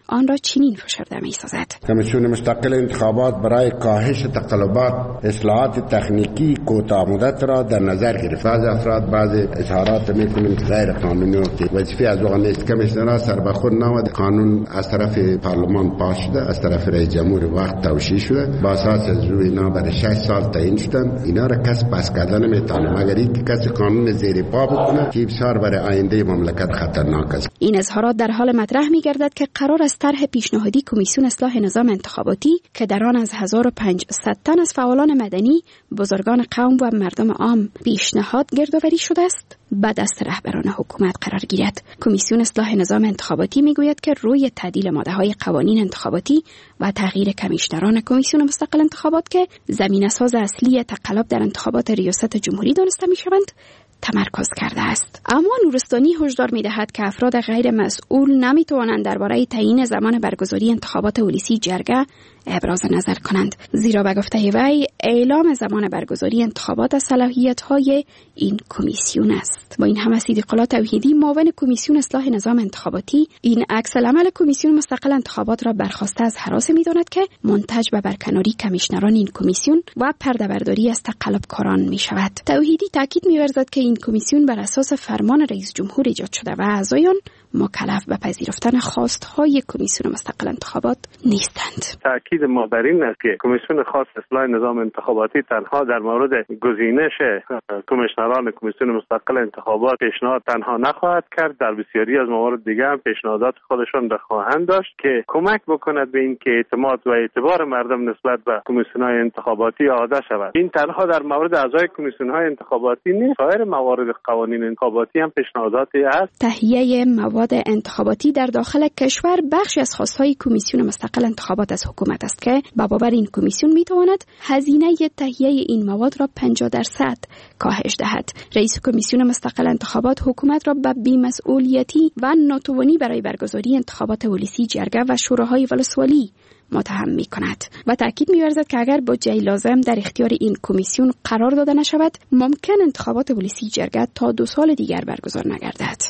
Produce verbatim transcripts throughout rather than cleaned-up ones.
آن را چنین فشرده می‌سازد. کمیسیون مستقل انتخابات برای کاهش تقلبات اصلاحات تکنیکی کوتاه مدت را در نظر گرفت. بعضی افراد بعضی اظهارات می‌کنند که غیر قانونی و که وظیفه از آن نیست. کمیسیون سر به خود نود قانون از طرف پارلمان پاس شده، از طرف رئیس جمهور وقت توشیح شده، با اساس از روی اینا برای شش سال تعیین شدن. اینا را کس پس کردن نمیتونه مگر اینکه کسی قانون زیر پا بکنه که بسیار برای آینده مملکت خطرناک است. این اظهارات در حال مطرح می‌گردد که قرار است طرح پیشنهادی کمیسیون اصلاح نظام انتخاباتی که در آن از هزار و پانصد تن از فعالان مدنی، بزرگان قوم و مردم عام پیشنهاد گردآوری شده است به دست رهبران حکومت قرار گیرد. کمیسیون اصلاح نظام انتخاباتی میگوید که روی تعدیل ماده‌های قوانین انتخاباتی و تغییر کمیشنران کمیسیون مستقل انتخابات که زمینه‌ساز اصلی تقلب در انتخابات ریاست جمهوری دانسته میشوند تمرکز کرده است. اما نورستانی هشدار می‌دهد که افراد غیر مسئول نمی‌توانند درباره تعیین زمان برگزاری انتخابات اولیسی جرگه ابراز نظر کنند، زیرا به گفته وی اعلام زمان برگزاری انتخابات از صلاحیت‌های این کمیسیون است. با این همه صدیق الله توحیدی معاون کمیسیون اصلاح نظام انتخاباتی این عکس العمل کمیسیون مستقل انتخابات را برخواسته از هراس می‌داند که منتج به برکناری کمیشنران این کمیسیون و پرده‌برداری از تقلبکاران می‌شود. توحیدی تاکید می‌ورزد که این کمیسیون بر اساس فرمان رئیس جمهور ایجاد شده و اعضایان مکلف به پذیرفتن خواست‌های کمیسیون مستقل انتخابات نیستند. تأکید ما بر این است که کمیسیون خاص اصلاح نظام انتخاباتی تنها در مورد گزینش کمیشنران کمیسیون مستقل انتخابات پیشنهاد تنها نخواهد کرد، در بسیاری از موارد دیگر هم پیشنهادات خودشان را خواهند داشت که کمک بکند به اینکه اعتماد و اعتبار مردم نسبت به کمیسیون‌های انتخاباتی عاده شود. این تنها در مورد اعضای کمیسیون‌های انتخاباتی نیست، سایر موارد قوانین انتخاباتی هم پیشنهاداتی است. تهیه مواد انتخاباتی در داخل کشور بخشی از خواست‌های کمیسیون مستقل انتخابات از حکومت است که به باور این کمیسیون می‌تواند هزینه تهیه این مواد را پنجاه درصد کاهش دهد. رئیس کمیسیون مستقل انتخابات حکومت را به بی‌مسئولیتی و ناتوانی برای برگزاری انتخابات اولیسی جرگه و شوراهای ولسوالی متهم می کند و تأکید می ورزد که اگر بودجه لازم در اختیار این کمیسیون قرار داده نشود ممکن انتخابات اولیسی جرگه تا دو سال دیگر برگزار نگردد.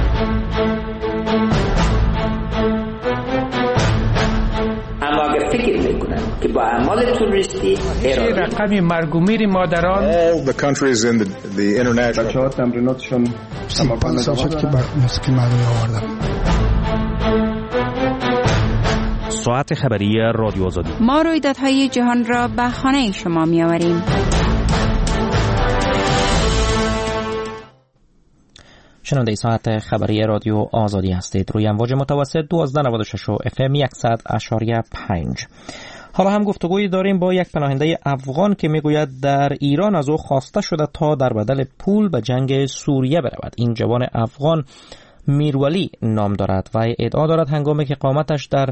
اما اگر فکر میکنن که با اعمال توریستی رقم مرگ و میر مادران all the countries in the, the international بچه‌ها تمریناتشون پنج سال شد که موسیقی مردمی آوردم. ساعت خبری رادیو آزادی. ما رویدادهای جهان را به خانه شما می آوریم. شنونده ساعت خبری رادیو آزادی هستید. روی امواج متوسط دوازده نود و شش و اف ام صد اشاری پنج. حالا هم گفتگویی داریم با یک پناهنده افغان که میگوید در ایران از او خواسته شده تا در بدل پول به جنگ سوریه برود. این جوان افغان میرولی نام دارد و ادعا دارد هنگامی که اقامتش در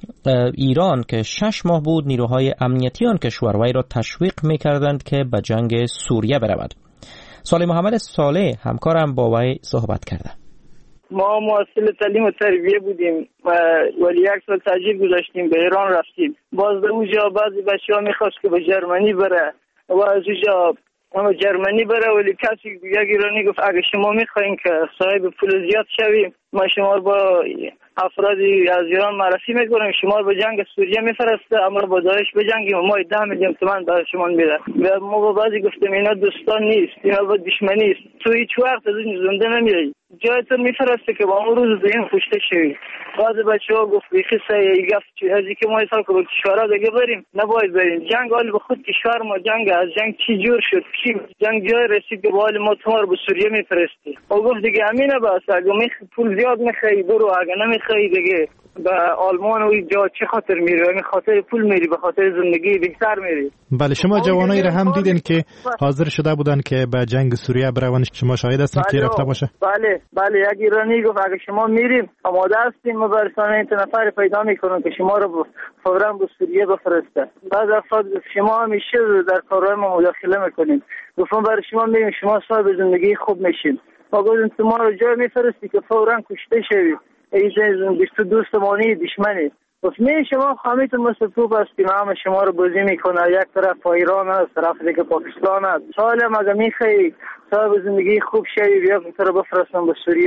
ایران که شش ماه بود نیروهای امنیتی آن کشور وی را تشویق میکردند که به جنگ سوریه برود. صالح محمد صالح همکارم با وی صحبت کرده. ما محصل تعلیم و تربیه بودیم و ولی یک سال تاجیل گذاشتیم به ایران رفتیم. باز در اونجا بعضی بچه‌ها میخواست که به جرمنی بره و از اونجا اما جرمنی بره ولی کسی یک ایرانی گفت اگه شما میخواین که صاحب پول زیاد شویم ما شما با افرادی از ایران معرفی میکنیم، شما به جنگ سوریه میفرسته اما با داعش بجنگیم و ما ده میلیون تومان برای شما میده. و ما با بعضی گفتیم اینا دوستان نیست، اینا با دشمنی است، تو هیچ وقت از این زنده نمیایی، جایتون میفرسته که با اون روز زین کشته شوی. بعضی بچه‌ها گفت بیخی سایه گفت چی از اینکه ما حساب کنیم کشورها دیگه بریم نباید بریم جنگ، حال به خود کشور ما جنگ از جنگ چی جور شد چی جنگ جای رسید که حال ما تو رو به سوریه میفرستی. او گفت دیگه همینه بس اگه می پول زیاد میخوای برو، اگه نمیخوای دیگه به آلمان و اینجا چه خاطر میری؟ به خاطر پول میری، به خاطر زندگی بهتر میری. بله شما جوانایی را هم دیدین که حاضر شده بودن که به جنگ سوریه بروند، شما شاهد هستین که رفته باشه؟ بله بله یک ایرانی گفت اگه شما میریم آماده هستیم ما برسانه این نفر پیدا میکنیم که شما رو فوراً به سوریه بفرسته. بعد افراد شما همیشه در کارهای ما مداخله میکنیم، گفتم برای شما میریم شما صاحب زندگی خوب میشین. ما گفتیم تو ما رو جای میفرستی که فوراً کشته شوی، ایزن بیست و دو سمانی دشمنی. گفت نه شما خامیتون مثل توپ هستیم، همه شما رو بازی میکنه، یک طرف ایران است طرف دیگه پاکستان است. سال هم اگه میخوایی صاحب زندگی خوب شوی بیا تو رو بفرستم به سوریه.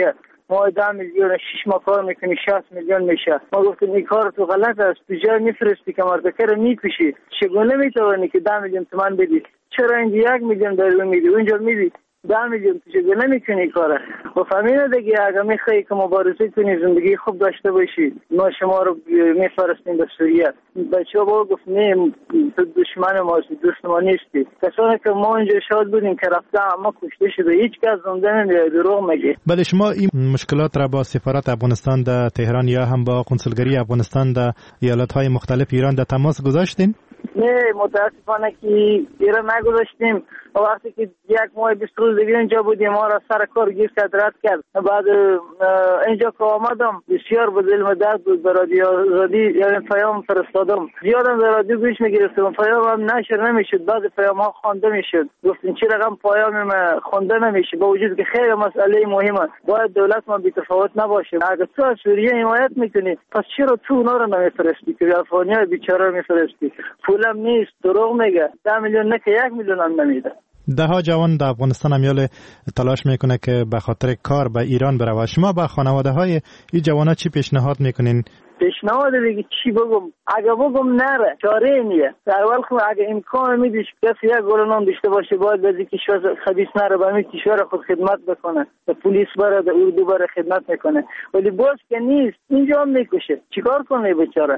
ما ده میلیون شش ماه کار میکنی شصت میلیون میشه. ما گفتیم این کار تو غلط است، تو جای میفرستی که مردکر میکشی، چگونه میتوانی که ده میلیون تومان بدی؟ چرا اینجا یک میلیون در میدی اونجا میدی ده میلیون؟ تو چگونه میکنی کاره؟ و فهمیده دیگه اگر میخوایی که مبارزه کنی زندگی خوب داشته باشی، ما شما رو میفرستیم به سوریه. بچه ها با گفت نه تو دشمن ماست، دوست ما نیستی. کسانی که ما اینجا شاد بودیم که رفته اما کشته شده، هیچ کس زنده نمیاد، دروغ میگه. بله شما این مشکلات را با سفارت افغانستان در تهران یا هم با کنسولگری افغانستان در ایالت های مختلف ایران در تماس گذاشتین؟ نه متاسفانه که ایران نگذاشتیم. وقتی که یک ماه بیست روز دیگه اینجا بودیم ما را سر کار گیر کرد رد کرد. بعد اینجا که آمدم بسیار به دل درد بود. به رادیو آزادی یعنی پیام فرستادم، زیادم در رادیو گوش میگرفتم، پیام هم نشر نمیشد، بعد پیام ها خوانده میشد. گفتین چی رقم پیام ما خوانده نمیشه، با وجود که خیلی مسئله مهمه، باید دولت ما بی تفاوت نباشه. اگر تو از سوریه حمایت میکنی پس چرا تو اونا رو نمیفرستی که افغانیای بیچاره میفرستی؟ پولم نیست، دروغ میگه. ده میلیون نه که یک میلیون هم نمیده. ده ها جوان در افغانستان امیال تلاش میکنه که به خاطر کار به ایران بره. شما به خانواده های این جوانا چی پیشنهاد میکنین؟ پیشنهاد دیگه چی بگم؟ اگه بگم نره چاره نیه. در اول خود اگه امکان میدیش کسی یک گلنام داشته باشه باید به کشور خبیث نره، به همین کشور خود خدمت بکنه، به پلیس بره، به اردو بره خدمت میکنه، ولی باز که نیست اینجا هم میکشه. چیکار کنه بیچاره؟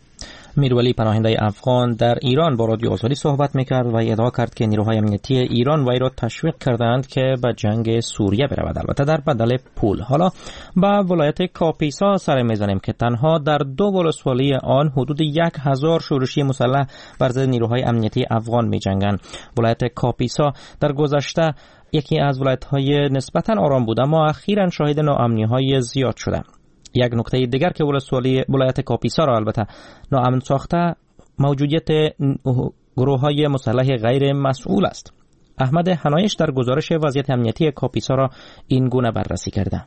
میرولی پناهنده افغان در ایران با رادیو آزادی صحبت میکرد و ادعا کرد که نیروهای امنیتی ایران وی را تشویق کردند که به جنگ سوریه برود، البته در بدل پول. حالا به ولایت کاپیسا سر میزنیم که تنها در دو ولسوالی آن حدود یک هزار شورشی مسلح بر ضد نیروهای امنیتی افغان میجنگند. ولایت کاپیسا در گذشته یکی از ولایت‌های نسبتاً آرام بود، اما اخیراً شاهد ناامنی‌های زیاد شده. یک نکته دیگر که ولسوالی ولایت کاپیسا را البته ناامن ساخته موجودیت گروه‌های مسلح غیر مسئول است. احمد حنایش در گزارش وضعیت امنیتی کاپیسا را این گونه بررسی کرده.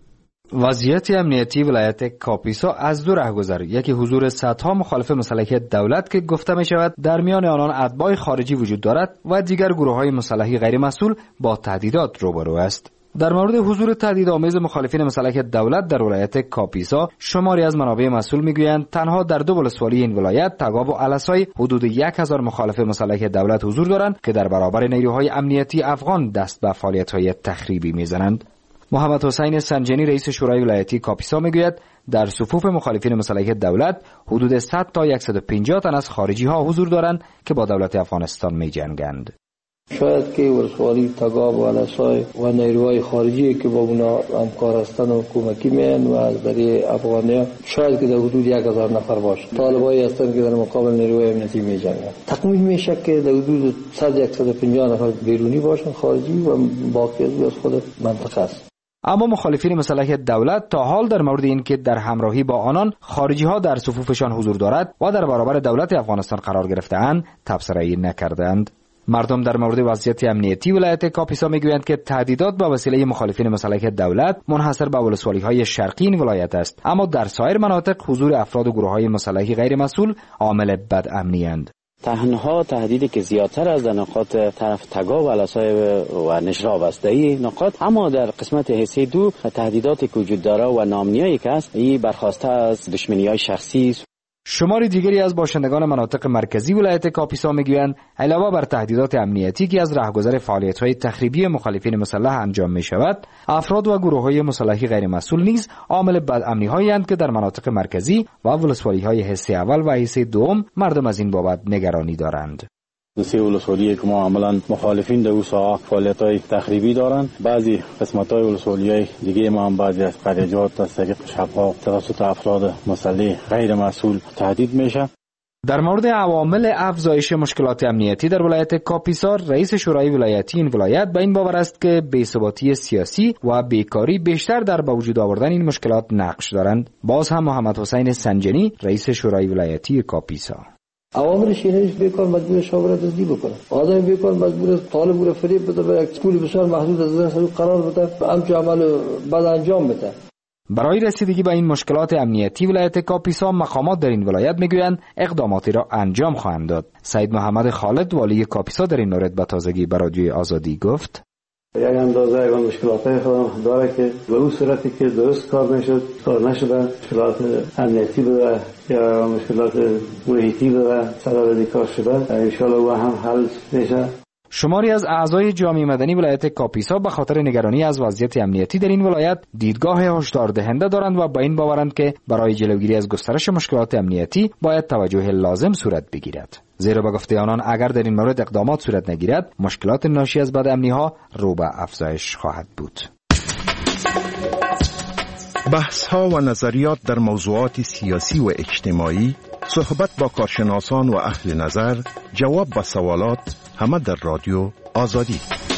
وضعیت امنیتی ولایت کاپیسا از دو رهگذر، یکی حضور صدها مخالف مسلح دولت که گفته می شود در میان آنان اتباع خارجی وجود دارد و دیگر گروه‌های مسلح غیر مسئول با تهدیدات روبرو است. در مورد حضور تهدیدآمیز مخالفین مسلح دولت در ولایت کاپیسا شماری از منابع مسئول میگویند تنها در دو ولسوالی این ولایت تگاب و علسای حدود یک هزار مخالف مسلح دولت حضور دارند که در برابر نیروهای امنیتی افغان دست به فعالیت‌های تخریبی میزنند. محمد حسین سنجنی رئیس شورای ولایتی کاپیسا میگوید در صفوف مخالفین مسلح دولت حدود صد تا صد و پنجاه تن از خارجی ها حضور دارند که با دولت افغانستان میجنگند. شاید که ولسوالی تگاب و علسای و نیروهای خارجی که با اونا همکار هستند و کمکی میان و از برای افغانیا شاید که در حدود یک هزار نفر باشه. طالبایی هستند که در مقابل نیروهای امنیتی میجنگند. تخمین میشه که در حدود صد تا صد و پنجاه نفر بیرونی باشن خارجی و باقی از خود منطقه است. اما مخالفین مسلح دولت تا حال در مورد اینکه در همراهی با آنان خارجی ها در صفوفشان حضور دارد و در برابر دولت افغانستان قرار گرفته‌اند تبصره‌ای نکردند. مردم در مورد وضعیت امنیتی ولایت کاپیسا میگویند که تهدیدات با وسیله مخالفین مسلح دولت منحصر به ولسوالی‌های شرقی این ولایت است، اما در سایر مناطق حضور افراد و گروه‌های مسلحی غیر مسئول عامل بدامنی‌اند. تنها تهدیدی که زیادتر از در نقاط طرف تگاب و علسای و نشراب است این نقاط، اما در قسمت حصه دو تهدیداتی که وجود داره و ناامنیایی که است این برخواسته از دشمنی‌های شخصی است. شماری دیگری از باشندگان مناطق مرکزی ولایت کاپیسا میگویند علاوه بر تهدیدات امنیتی که از رهگذر فعالیت‌های تخریبی مخالفین مسلح انجام می‌شود، افراد و گروه‌های مسلحی غیر مسئول نیز عامل بدامنی‌هایی اند که در مناطق مرکزی و ولسوالی‌های حصه اول و حصه دوم مردم از این بابت نگرانی دارند. سه ولسوالی که ما عملاً مخالفین در اون ساحه فعالیت‌های تخریبی دارند، بعضی قسمت‌های ولسوالی‌های دیگه ما هم بعضی از قضیات از طریق شب‌ها توسط افراد مسلح غیر مسئول تهدید میشه. در مورد عوامل افزایش مشکلات امنیتی در ولایت کاپیسا، رئیس شورای ولایتی این ولایت به این باور است که بی‌ثباتی سیاسی و بیکاری بیشتر در به وجود آوردن این مشکلات نقش دارند. باز هم محمد حسین سنجنی رئیس شورای ولایتی کاپیسا: عواملش اینه که بیکار مجبور شاورت دزدی بکنه، آدم بیکار مجبور طالب رو فریب بده، به یک پول بسیار محدود از دست قرار بده، همچون عمل بد انجام بده. برای رسیدگی به این مشکلات امنیتی ولایت کاپیسا، مقامات در این ولایت میگویند اقداماتی را انجام خواهند داد. سید محمد خالد والی کاپیسا در این مورد به تازگی به رادیوی آزادی گفت: یک اندازه یک مشکلات خودم داره که به اون صورتی که درست کار نشد کار نشده، مشکلات امنیتی بوده یا مشکلات محیطی بوده سبب دیکار شده، انشالله او هم حل میشه. شماری از اعضای جامعه مدنی ولایت کاپیسا به خاطر نگرانی از وضعیت امنیتی در این ولایت دیدگاه هشدار دهنده دارند و با این باورند که برای جلوگیری از گسترش مشکلات امنیتی باید توجه لازم صورت بگیرد. زیرا به گفته آنان اگر در این مورد اقدامات صورت نگیرد مشکلات ناشی از بدامنی‌ها رو به افزایش خواهد بود. بحث‌ها و نظریات در موضوعات سیاسی و اجتماعی، صحبت با کارشناسان و اهل نظر، جواب به سوالات، همه در رادیو آزادی.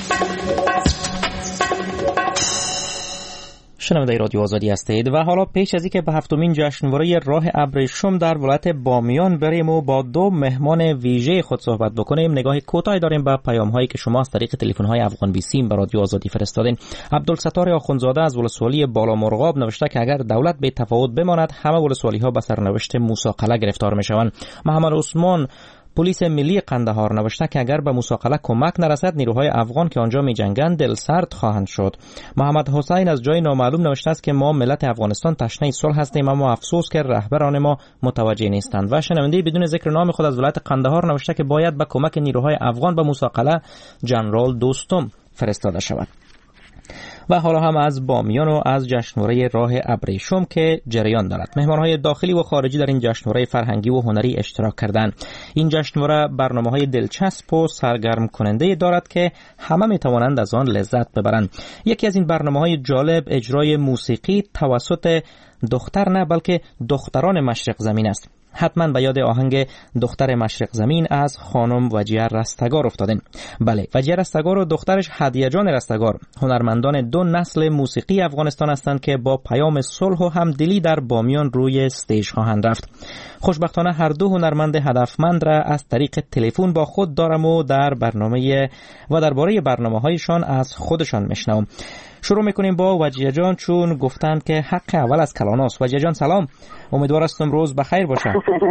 شنونده رادیو آزادی هستید و حالا پیش از اینکه به هفتمین جشنواره راه ابریشم در ولایت بامیان بریم و با دو مهمان ویژه خود صحبت بکنیم، نگاه کوتاهی داریم به پیام هایی که شما از طریق تلفن های افغان بیسیم به رادیو آزادی فرستادین. عبدالستار آخوندزاده از ولسوالی بالامرغاب نوشته که اگر دولت به تفاوت بماند همه ولسوالی ها به سرنوشت موسی قلعه گرفتار میشوند. محمد عثمان پلیس ملی قندهار نوشته که اگر به موسی قلعه کمک نرسد نیروهای افغان که آنجا می جنگند دلسرد خواهند شد. محمد حسین از جای نامعلوم نوشته است که ما ملت افغانستان تشنه صلح هستیم اما افسوس که رهبران ما متوجه نیستند. و شنونده بدون ذکر نام خود از ولایت قندهار نوشته که باید به کمک نیروهای افغان به موسی قلعه جنرال دوستم فرستاده شود. و حالا هم از بامیان و از جشنواره راه ابریشم که جریان دارد. مهمانهای داخلی و خارجی در این جشنواره فرهنگی و هنری اشتراک کردند. این جشنواره برنامه‌های دلچسب و سرگرم کننده دارد که همه می‌توانند از آن لذت ببرند. یکی از این برنامه‌های جالب اجرای موسیقی توسط دختر نه بلکه دختران مشرق زمین است. حتما به یاد آهنگ دختر مشرق زمین از خانم وجیه رستگار افتادین. بله، وجیه رستگار و دخترش هدیه جان رستگار هنرمندان دو نسل موسیقی افغانستان هستند که با پیام صلح و همدلی در بامیان روی استیج خواهند رفت. خوشبختانه هر دو هنرمند هدفمند را از طریق تلفن با خود دارم و در برنامه و درباره برنامه‌هایشان از خودشان میشنوم. شروع میکنیم با وجیه جان چون گفتند که حق اول از کلاناست. وجیه جان سلام، امیدوار هستم روز بخیر باشه.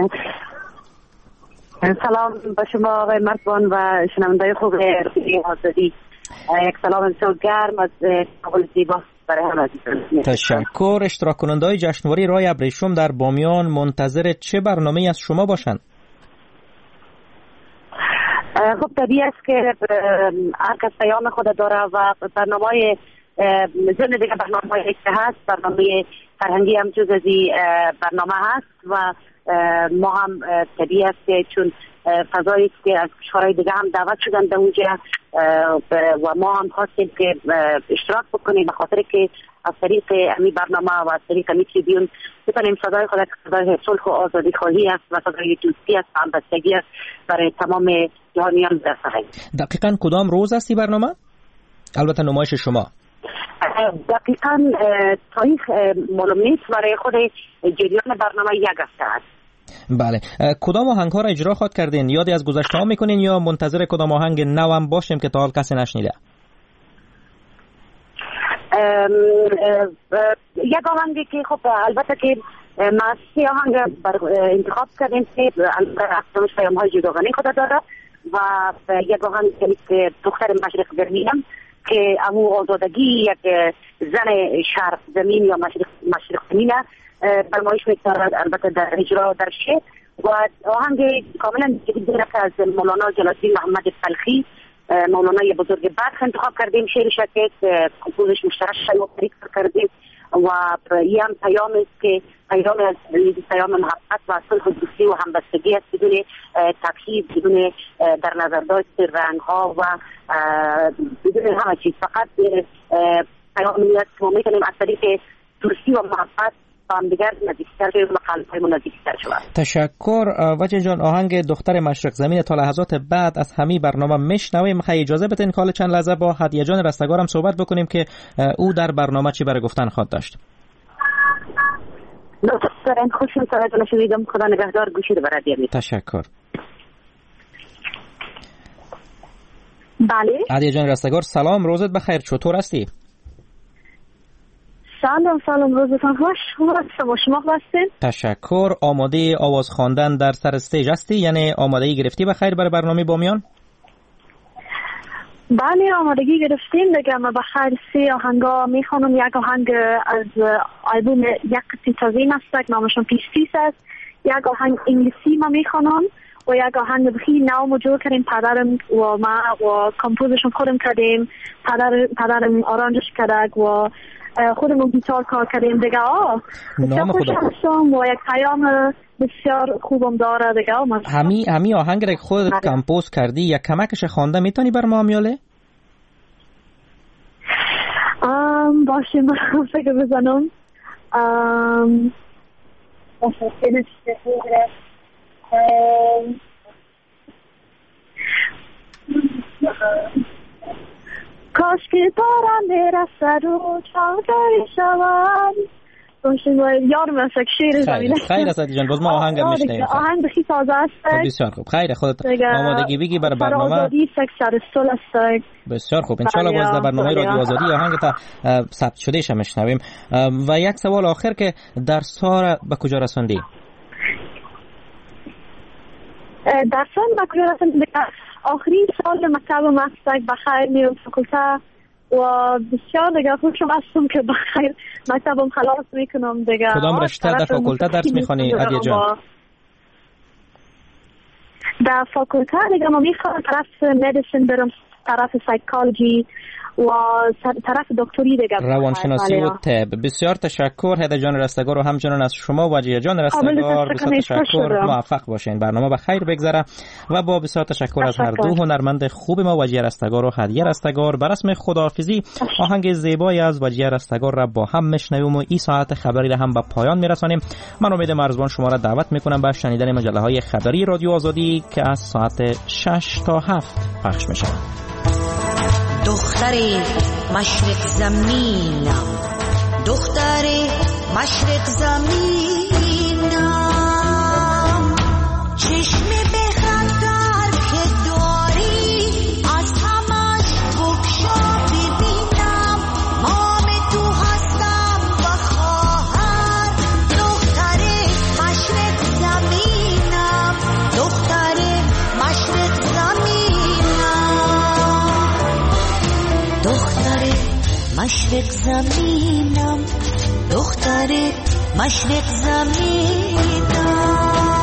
سلام با شما آقای مرتبان و شنونده خوب رادیو آزادی. یک سلام بسیار گرم از کابل زیبا برای همه. تشکر. اشتراک کننده‌های جشنواره راه ابریشم در بامیان منتظر چه برنامه‌ای از شما باشند؟ خب طبیعی است که هر کس پیام خود داره و برنامه‌های ضمن دیگه برنامه‌های که هست، برنامه فرهنگی هم جز از برنامه هست و ما هم طبیعی است که چون فضایی است که از کشورهای دیگه هم دعوت شدن به اونجا و ما هم خواستیم که اشتراک بکنیم به خاطر که از طریق امی برنامه و از طریق امی تریبیون بتونیم صدای خود صدای صلح و آزادی خواهی است و صدای دوستی است و همبستگی است برای تمام جهانیان برسانیم. دقیقاً کدام روز است برنامه؟ البته نمایش شما دقیقاً تاریخ معلوم نیست، برای خود جریان برنامه یک هفته است. بله، کدام آهنگ ها را اجرا خواهد کردین؟ یادی از گذشته ها میکنین یا منتظر کدام آهنگ نو هم باشیم که تا حال کسی نشنیده؟ یک آهنگی که خب البته که ما سه آهنگ انتخاب کردیم که البته پیام های جداگانه خود داره و یک آهنگ که دختر مشرق زمینم که امو آزادگی یک زن شرق زمین یا مشرق مشرق زمین برمایش می‌کند، البته در اجرا در شعر و آهنگ کاملا جدید که از مولانا جلال الدین محمد فلخی مولانای بزرگ بلخ انتخاب کردیم. شعرش که کمپوزش مشترک شد کردیم و این هم پیام است که پیام از پیام محبت و صلح و دوستی و همبستگی است بدون تکلیف، بدون در نظر داشت رنگ ها و بدون همه چیز، فقط پیامی است که ما میتونیم از طریق دوستی و محبت با هم دیگر نزدیکتر شویم و قلب‌هایمون نزدیکتر شود. تشکر. وجه جان آهنگ دختر مشرق زمین تا لحظات بعد از همین برنامه میشنویم. خیلی اجازه بدین که چند لحظه با هدیه جان رستگار هم صحبت بکنیم که او در برنامه چی برای گفتن خواهد داشت. لطفاً خوشم صداتون شنیدم. خدا نگهدار. گوشی رو برای دیگه. تشکر. بله. هدیه جان رستگار سلام، روزت بخیر، چطور هستی؟ سلام سلام، روزتان خوش. شما شما هستین؟ تشکر. آماده آواز خواندن در سر استیج هستی؟ یعنی آماده ای گرفتی بخیر برای برنامه بامیان؟ بله آمادگی گرفتیم دیگه. ما بخیر سی آهنگا میخوانم. یک آهنگ از آلبوم یک قطعه تازه است نامشون پیستیس است. یک آهنگ انگلیسی ما میخوانم و یک آهنگ بخی نو ما جور کردیم. پدرم و ما و کمپوزشون خودم کردیم. پدر پدرم آرانجش کرد و خودمون گیتار کار کردیم دیگه. آه بسیار خوش هستم و یک پیام بسیار خوبم داره دیگه. همی همی آهنگ را خودت کمپوز کردی یا کمکش خوانده میتونی بر ما میاله؟ ام باشه من فکر بزنم. ام باشه فیلش بگیره. کاش که بارم برسد و چاوداری شود. باشه یارم است شیر زمینه. خیر است جان. باز ما آهنگ میشنیم. آهنگ بخی تازه است. بسیار خوب. خیر خودت آمادگی بگی برای برنامه. آزادی سکشار سول است. بسیار خوب. ان شاء الله باز در برنامه رادیو آزادی آهنگ تا ثبت شده ش میشنویم. و یک سوال آخر که درس‌ها به کجا رسوندی؟ درسان به کجا رسوندی؟ آخرین سال مکتب مستک بخیر میرم فاکولته و بسیار دیگه خوشم هستم که بخیر مکتبم خلاص میکنم دیگه. کدام رشته در فاکولته درس میخوانی عدیه جان؟ در فاکولته دیگه ما میخوام طرف مدیسین برم، طرف سایکولوژی و طرف دکتری دیگه روانشناسی و طب. بسیار تشکر هدا جان رستگار و همچنان از شما وجیه جان رستگار. بسیار تشکر. موفق باشین. برنامه به خیر بگذره و با بسیار تشکر از هر دو هنرمند خوب ما وجیه رستگار و هدیه رستگار. به رسم خداحافظی آهنگ زیبایی از وجیه رستگار را با هم میشنویم و این ساعت خبری را هم به پایان میرسانیم. من امید مرزبان شما را دعوت میکنم به شنیدن مجله های خبری رادیو آزادی که از ساعت شش تا هفت پخش میشه. دختر مشرق زمینم، دختر مشرق زمینم، چشم به خطر که داری از همش بکشا ببینم. مام تو هستم و خواهر، دختر مشرق زمینم، دختر مشرق زمینم، دختر مشرق زمینم، دختر مشرق زمینم.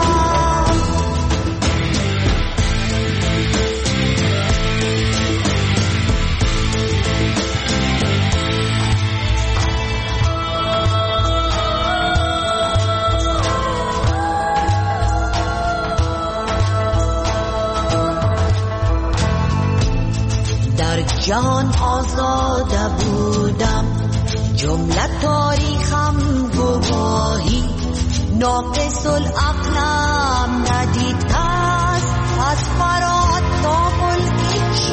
در جهان آزاده بودم، جمله تاریخم گواهی، ناقص العقلم ندید کس، از فرات تا ملک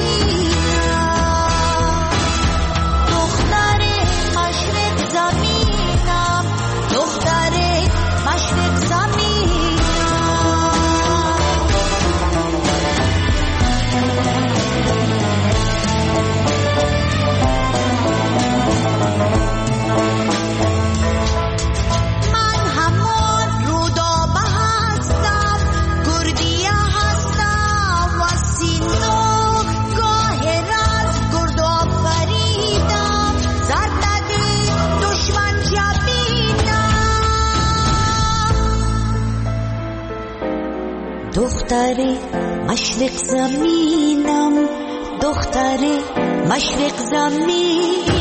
چینم. دختر مشرق زمینم، دختر مشرق زمینم. دختر مشرق زمینم، دختر مشرق زمین.